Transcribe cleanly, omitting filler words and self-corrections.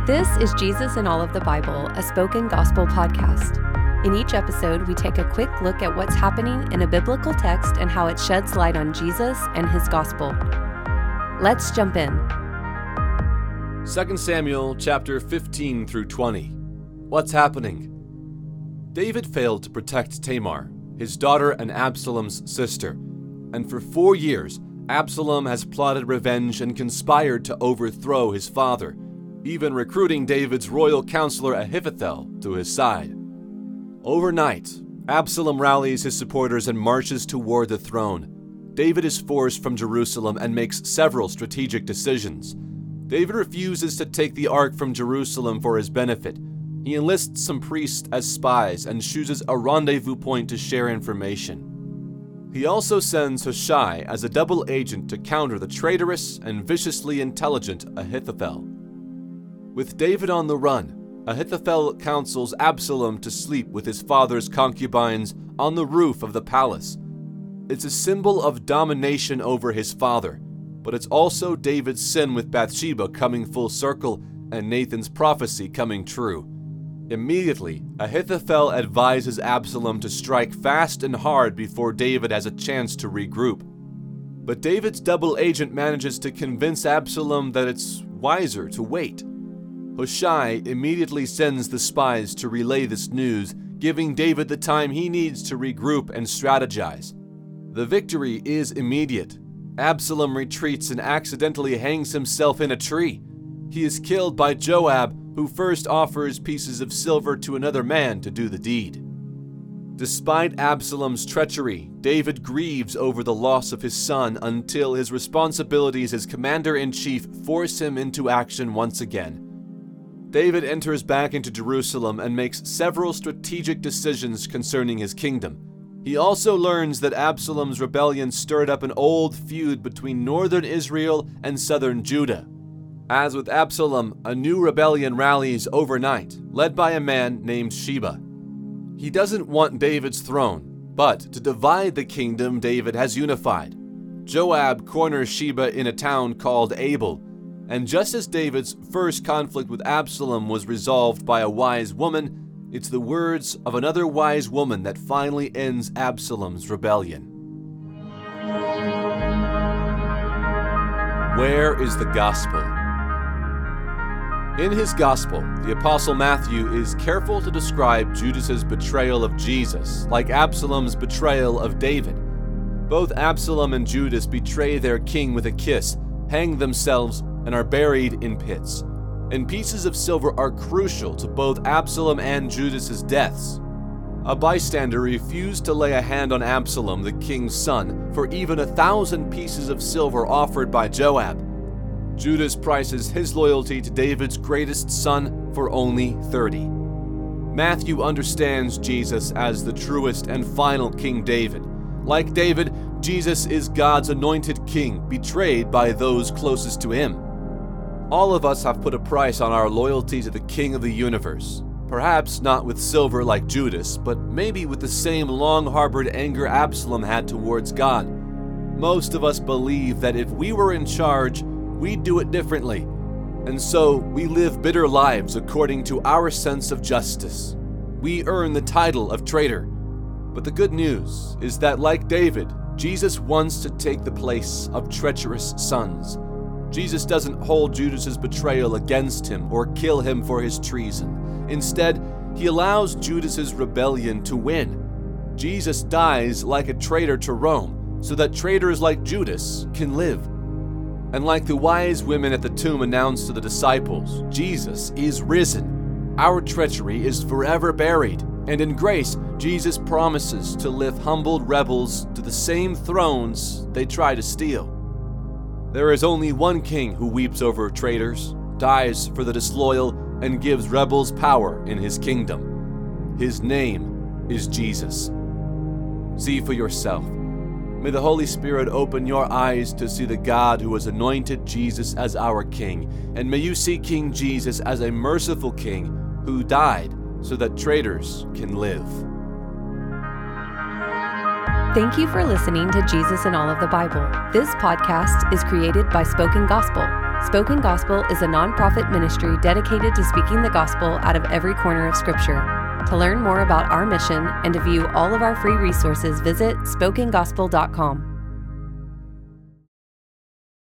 This is Jesus in All of the Bible, a spoken gospel podcast. In each episode, we take a quick look at what's happening in a biblical text and how it sheds light on Jesus and his gospel. Let's jump in. 2 Samuel chapter 15 through 20. What's happening? David failed to protect Tamar, his daughter and Absalom's sister, and for 4 years, Absalom has plotted revenge and conspired to overthrow his father, even recruiting David's royal counselor Ahithophel to his side. Overnight, Absalom rallies his supporters and marches toward the throne. David is forced from Jerusalem and makes several strategic decisions. David refuses to take the ark from Jerusalem for his benefit. He enlists some priests as spies and chooses a rendezvous point to share information. He also sends Hushai as a double agent to counter the traitorous and viciously intelligent Ahithophel. With David on the run, Ahithophel counsels Absalom to sleep with his father's concubines on the roof of the palace. It's a symbol of domination over his father, but it's also David's sin with Bathsheba coming full circle and Nathan's prophecy coming true. Immediately, Ahithophel advises Absalom to strike fast and hard before David has a chance to regroup. But David's double agent manages to convince Absalom that it's wiser to wait. Hushai immediately sends the spies to relay this news, giving David the time he needs to regroup and strategize. The victory is immediate. Absalom retreats and accidentally hangs himself in a tree. He is killed by Joab, who first offers pieces of silver to another man to do the deed. Despite Absalom's treachery, David grieves over the loss of his son until his responsibilities as commander-in-chief force him into action once again. David enters back into Jerusalem and makes several strategic decisions concerning his kingdom. He also learns that Absalom's rebellion stirred up an old feud between northern Israel and southern Judah. As with Absalom, a new rebellion rallies overnight, led by a man named Sheba. He doesn't want David's throne, but to divide the kingdom David has unified. Joab corners Sheba in a town called Abel, and just as David's first conflict with Absalom was resolved by a wise woman, it's the words of another wise woman that finally ends Absalom's rebellion. Where is the gospel? In his gospel, the Apostle Matthew is careful to describe Judas's betrayal of Jesus, like Absalom's betrayal of David. Both Absalom and Judas betray their king with a kiss, hang themselves, and are buried in pits. And pieces of silver are crucial to both Absalom and Judas's deaths. A bystander refused to lay a hand on Absalom, the king's son, for even 1,000 pieces of silver offered by Joab. Judas prices his loyalty to David's greatest son for only 30. Matthew understands Jesus as the truest and final King David. Like David, Jesus is God's anointed king, betrayed by those closest to him. All of us have put a price on our loyalty to the King of the universe. Perhaps not with silver like Judas, but maybe with the same long-harbored anger Absalom had towards God. Most of us believe that if we were in charge, we'd do it differently, and so we live bitter lives according to our sense of justice. We earn the title of traitor. But the good news is that, like David, Jesus wants to take the place of treacherous sons. Jesus doesn't hold Judas's betrayal against him or kill him for his treason. Instead, he allows Judas's rebellion to win. Jesus dies like a traitor to Rome, so that traitors like Judas can live. And like the wise women at the tomb announced to the disciples, Jesus is risen. Our treachery is forever buried, and in grace, Jesus promises to lift humbled rebels to the same thrones they try to steal. There is only one king who weeps over traitors, dies for the disloyal, and gives rebels power in his kingdom. His name is Jesus. See for yourself. May the Holy Spirit open your eyes to see the God who has anointed Jesus as our King, and may you see King Jesus as a merciful King who died so that traitors can live. Thank you for listening to Jesus in All of the Bible. This podcast is created by Spoken Gospel. Spoken Gospel is a nonprofit ministry dedicated to speaking the gospel out of every corner of Scripture. To learn more about our mission and to view all of our free resources, visit spokengospel.com.